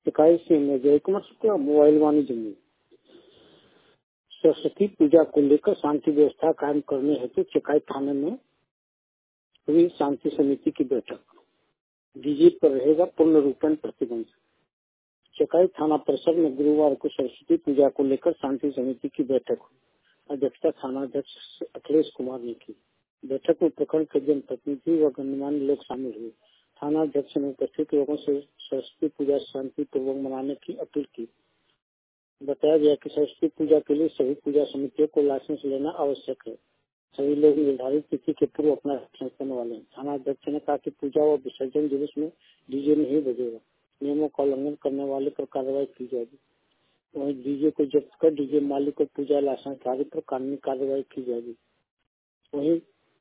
इकाई सिंह जय कुमार शुक्ला मोबाइल वाणिज्य में सरस्वती पूजा को लेकर शांति व्यवस्था कायम करने हेतु चकाई थाने में हुई शांति समिति की बैठक। डीजे पर रहेगा पूर्ण रूपेण प्रतिबंध। चकाई थाना परिसर में गुरुवार को सरस्वती पूजा को लेकर शांति समिति की बैठक हुई। अध्यक्षता थाना अध्यक्ष अखिलेश कुमार ने की। बैठक में प्रखंड के जनप्रतिनिधि व गणमान्य लोग शामिल हुए। थाना अध्यक्ष ने उपस्थित लोगों से सरस्वती पूजा शांति पूर्वक मनाने की अपील की। बताया गया कि सरस्वती पूजा के लिए सभी पूजा समितियों को लाइसेंस लेना आवश्यक है। सभी लोग निर्धारित तिथि के पूर्व अपना लाइसेंस करने वाले हैं। थाना अध्यक्ष ने कहा कि पूजा व विसर्जन दिवस में डीजे नहीं बजेगा। नियमों का उल्लंघन करने वाले पर कार्रवाई की जाएगी। वहीं डीजे को जब्त कर डीजे मालिक को पूजा लाइसेंस धारी पर कानूनी कार्रवाई की जाएगी। वहीं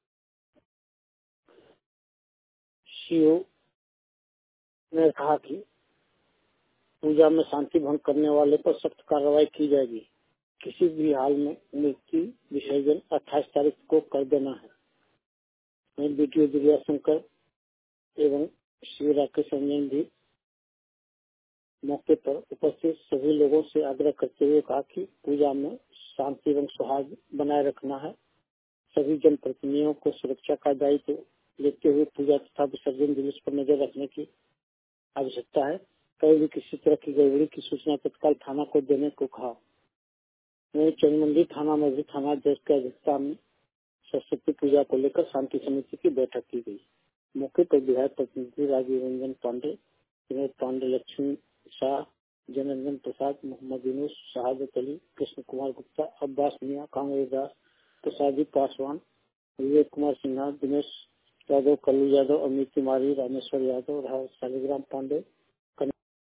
सीओ ने कहा कि पूजा में शांति भंग करने वाले पर सख्त कार्रवाई की जाएगी। किसी भी हाल में मूर्ति विसर्जन 28 तारीख को कर देना है। वहीं बीडीओ दुर्गा शंकर एवं श्री राकेश रंजन भी मौके पर उपस्थित सभी लोगों से आग्रह करते हुए कहा कि पूजा में शांति एवं सौहार्द बनाए रखना है। सभी जनप्रतिनिधियों को सुरक्षा का दायित्व लेते हुए पूजा तथा विसर्जन दिवस पर नजर रखने की आवश्यकता है। कहीं भी किसी तरह की गड़बड़ी की सूचना तत्काल थाना को देने को कहा। वहीं चंदमंडी थाना में भी थाना अध्यक्ष की अध्यक्षता में सरस्वती पूजा को लेकर शांति समिति की बैठक की गई। मौके पर विधायक प्रतिनिधि राजीव रंजन पांडे, विनोद पांडे, लक्ष्मी शाह, जनरंजन प्रसाद, मोहम्मद यूनुस, शहादत अली, कृष्ण कुमार गुप्ता, अब्बास मियाँ, कांग्रेस दास, प्रसादी पासवान, विवेक कुमार सिन्हा, दिनेश यादव, कल्लू यादव, अमित कुमारी, रामेश्वर यादव, शालिग्राम पांडे,